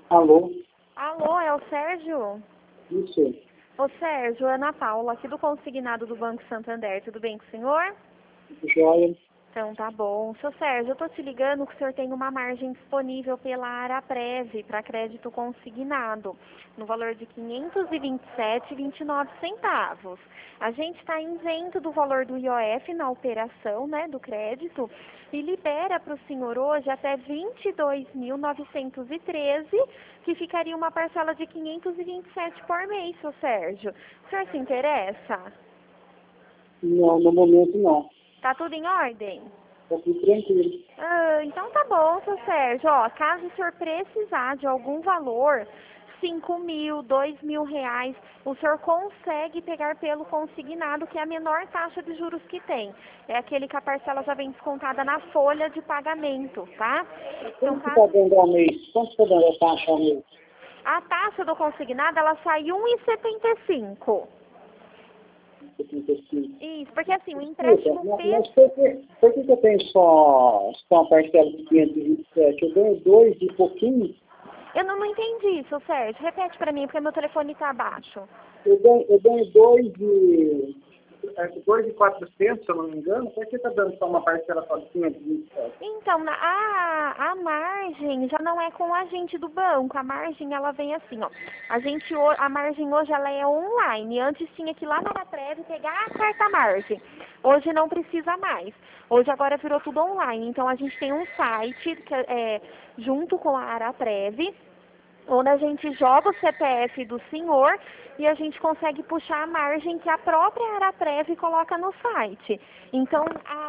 Alô? Alô, é o Sérgio? Isso. Ô Sérgio, Ana Paula, aqui do Consignado do Banco Santander. Tudo bem com o senhor? Joia. Então tá bom. Seu Sérgio, eu tô te ligando que o senhor tem uma margem disponível pela Araprev para crédito consignado, no valor de R$ 527,29. A gente está isento do valor do IOF na operação, né, do crédito, e libera para o senhor hoje até 22.913, que ficaria uma parcela de 527 por mês, seu Sérgio. O senhor se interessa? Não, no momento não. Tá tudo em ordem? Tá tudo tranquilo. Então tá bom, seu Sérgio. Ó, caso o senhor precisar de algum valor, 5.000, R$ 2.000, o senhor consegue pegar pelo consignado, que é a menor taxa de juros que tem. É aquele que a parcela já vem descontada na folha de pagamento, tá? Então, Quanto que está dando ao mês? Quanto está dando a taxa ao mês? a taxa do consignado, ela sai R$ 1,75. 75. Isso, porque assim, o Escuta, empréstimo mas por que eu tenho só a parcela de 527? Eu ganho 2 de pouquinho. Eu não entendi, seu Sérgio. Repete pra mim, porque meu telefone tá abaixo. Eu ganho 2 de... 2.400, se eu não me engano. Por que está dando só uma parcela só de 527? Então, a margem já não é com a gente do banco. A margem, ela vem assim, ó. A margem hoje, ela é online. Antes tinha que ir lá na Araprev pegar a carta margem. Hoje não precisa mais. Hoje agora virou tudo online. Então, a gente tem um site que junto com a Araprev, onde a gente joga o CPF do senhor e a gente consegue puxar a margem que a própria Araprev coloca no site. Então,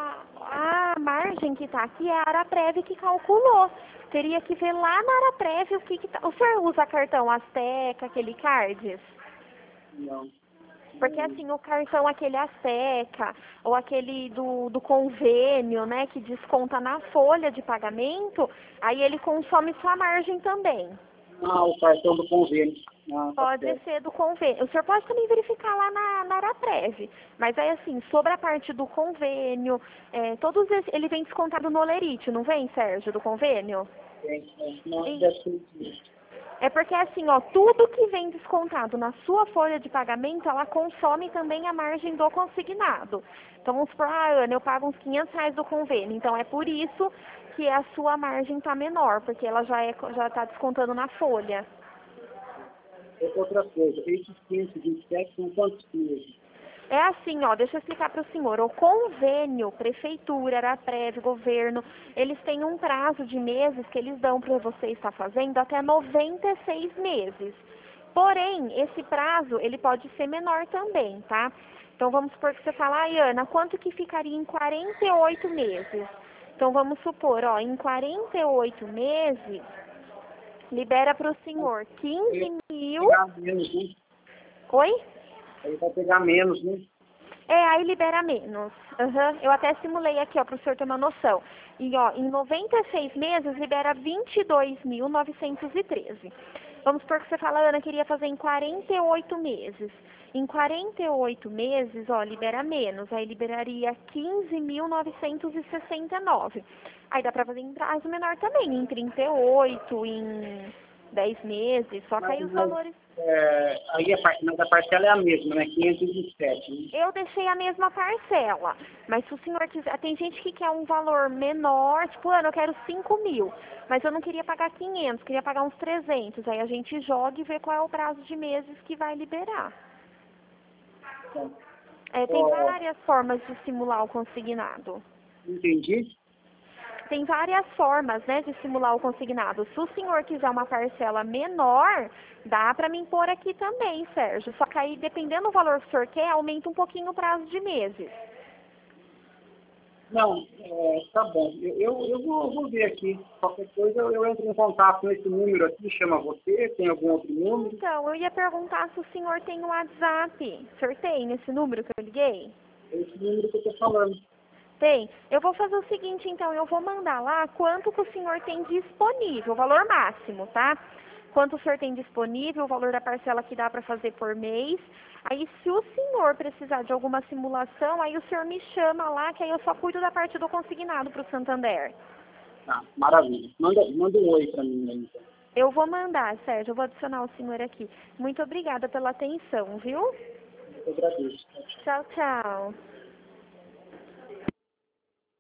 a margem que está aqui é a Araprev que calculou. Teria que ver lá na Araprev o que tá. O senhor usa cartão Azteca, aquele Cards? Não. Porque assim, o cartão aquele Azteca, ou aquele do convênio, né, que desconta na folha de pagamento, aí ele consome sua margem também. O cartão do convênio. Tá Pode certo. ser do convênio. O senhor pode também verificar lá na Araprev. Mas aí, assim, sobre a parte do convênio, todos ele vem descontado no Olerite, não vem, Sérgio, do convênio? Não, E deve ser isso. é porque, assim, ó, tudo que vem descontado na sua folha de pagamento, ela consome também a margem do consignado. Então, vamos supor, Ana, eu pago uns R$ 500 do convênio. Então, é por isso que a sua margem está menor, porque ela já está descontando na folha. Outra coisa, esses 527 são quantos meses? É assim, ó, deixa eu explicar para o senhor. O convênio, prefeitura, Araprev, governo, eles têm um prazo de meses que eles dão para você estar fazendo até 96 meses. Porém, esse prazo, ele pode ser menor também, tá? Então, vamos supor que você fala, Ana, quanto que ficaria em 48 meses? Então, vamos supor, ó, em 48 meses, libera para o senhor 15 mil... Pegar menos, né? Oi? Aí vai pegar menos, né? Aí libera menos. Eu até simulei aqui, ó, para o senhor ter uma noção. E, ó, em 96 meses, libera 22.913. Vamos supor que você fala, Ana, queria fazer em 48 meses. Em 48 meses, ó, libera menos. Aí liberaria 15.969. Aí dá para fazer em prazo menor também, em 38, em 10 meses. Só que aí os valores... Aí mas a parcela é a mesma, né? 527, né? Eu deixei a mesma parcela, mas se o senhor quiser, tem gente que quer um valor menor, tipo, Ana, eu quero 5.000, mas eu não queria pagar 500, queria pagar uns 300, aí a gente joga e vê qual é o prazo de meses que vai liberar. Tem várias formas de simular o consignado. Entendi. Tem várias formas, né, de simular o consignado. Se o senhor quiser uma parcela menor, dá para me pôr aqui também, Sérgio. Só que aí, dependendo do valor que o senhor quer, aumenta um pouquinho o prazo de meses. Não, tá bom. Eu vou ver aqui. Qualquer coisa eu entro em contato com esse número aqui, chama você, tem algum outro número? Então, eu ia perguntar se o senhor tem o WhatsApp. O senhor tem esse número que eu liguei? É esse número que eu estou falando. Tem. Eu vou fazer o seguinte, então, eu vou mandar lá quanto que o senhor tem disponível, o valor máximo, tá? Quanto o senhor tem disponível, o valor da parcela que dá para fazer por mês. Aí, se o senhor precisar de alguma simulação, aí o senhor me chama lá, que aí eu só cuido da parte do consignado para o Santander. Tá, maravilha. Manda um oi para mim aí, então. Eu vou mandar, Sérgio, eu vou adicionar o senhor aqui. Muito obrigada pela atenção, viu? Eu agradeço. Tchau, tchau.